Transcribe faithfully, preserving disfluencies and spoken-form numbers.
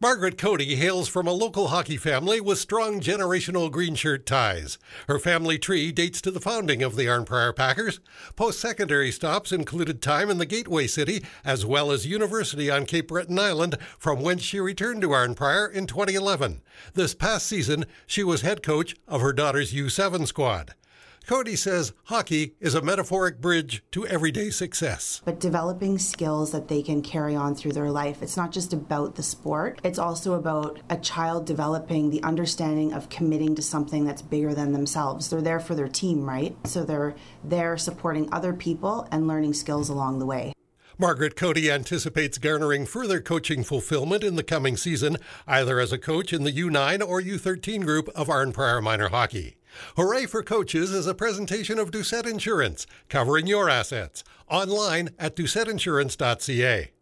Margaret Cody hails from a local hockey family with strong generational green shirt ties. Her family tree dates to the founding of the Arnprior Packers. Post-secondary stops included time in the Gateway City as well as university on Cape Breton Island, from whence she returned to Arnprior in twenty eleven. This past season, she was head coach of her daughter's U seven squad. Cody says hockey is a metaphoric bridge to everyday success. But developing skills that they can carry on through their life. It's not just about the sport. It's also about a child developing the understanding of committing to something that's bigger than themselves. They're there for their team, right? So they're there supporting other people and learning skills along the way. Margaret Cody anticipates garnering further coaching fulfillment in the coming season, either as a coach in the U nine or U thirteen group of Arnprior Minor Hockey. Hooray for Coaches is a presentation of Doucette Insurance, covering your assets. Online at doucette insurance dot c a.